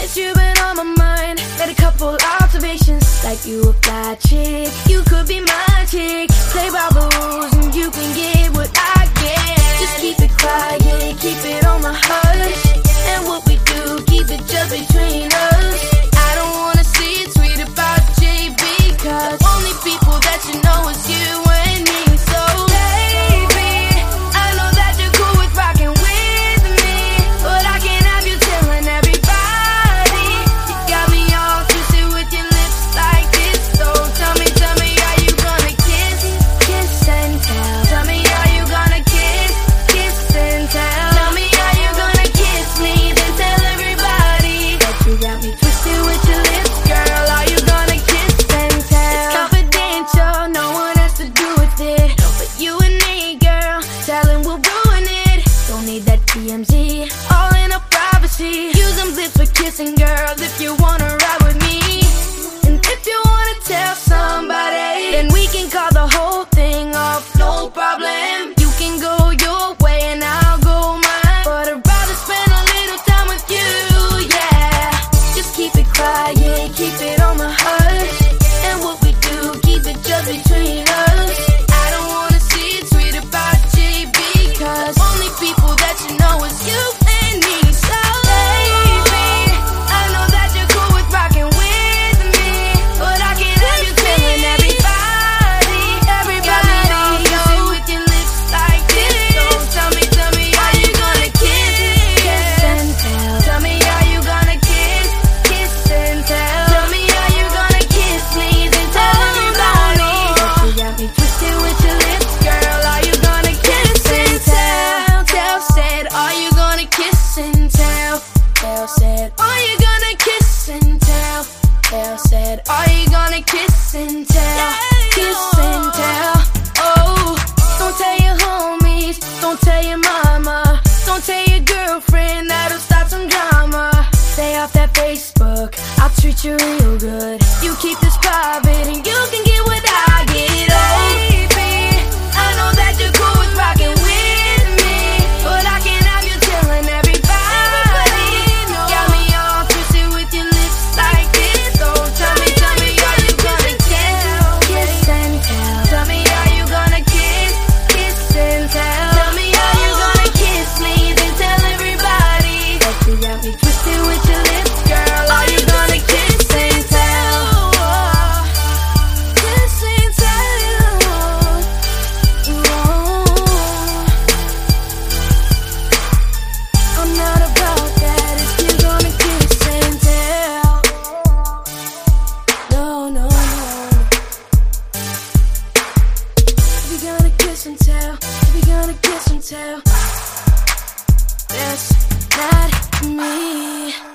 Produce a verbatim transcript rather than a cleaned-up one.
since you've been on my mind. Made a couple observations, like you a fly chick. You could be my chick. Play by the rules and you can get what I get. Just keep it quiet, keep it on the hush. And what we do, keep it just between us. I don't wanna see it tweet about J B, cause only people that you know is you and me. So baby, I know that you're cool with rocking with me, but I can't have you telling everybody. You got me all twisted with your lips like this. So tell me, tell me, are you gonna kiss, kiss and tell? Tell me, are you gonna kiss, kiss and tell? Tell me, are you gonna kiss me, then tell everybody that you got me twisted with your lips, girl. Are you gonna kiss and tell? It's confidential, no one has to do with it, but you and me, girl. Telling will ruin it. Don't need that T M Z, all in our privacy. Use them lips for kissing, girl, if you wanna ride with me. And if you wanna tell somebody, then we can call the whole thing off, no problem. You can go your way and I'll go mine, but I'd rather spend a little time with you, yeah. Just keep it quiet, keep it on the hush. And what we do, keep it just between us. I don't wanna see it tweet about J B, cause only people that you know is you and me. So baby, I know that you're cool with rocking with me, but I can't have you telling everybody. Everybody knows you with your lips like this. So tell me, tell me, are you gonna kiss, kiss and tell? Tell me, are you gonna kiss, kiss and tell? Tell me, are you gonna kiss me, then tell everybody that you got me twisted with your lips, girl. Are you gonna kiss and tell? Tell said, are you gonna kiss and tell? Tell said, are you gonna kiss and tell? Tell said, are you gonna kiss and tell? Kiss and tell. Oh, don't tell your homies, don't tell your mama, don't tell your girlfriend, that'll start some drama. Stay off that Facebook, I'll treat you real good. You keep this private and you can get what I get. Oh, baby, I know that you're cool with rocking with me, but I can't have you telling everybody. Got me all twisted with your lips like this. So tell me, tell me, are you gonna kiss, kiss and tell? Tell me, are you gonna kiss, kiss and tell? Tell me, are you gonna kiss me, then tell everybody that you got me twisted with your lips, girl. Are you gonna kiss and tell? Kiss and tell. Oh, I'm not about that if you're gonna kiss and tell. No, no, no. If you're gonna kiss and tell, if you're gonna kiss and tell, that's not me.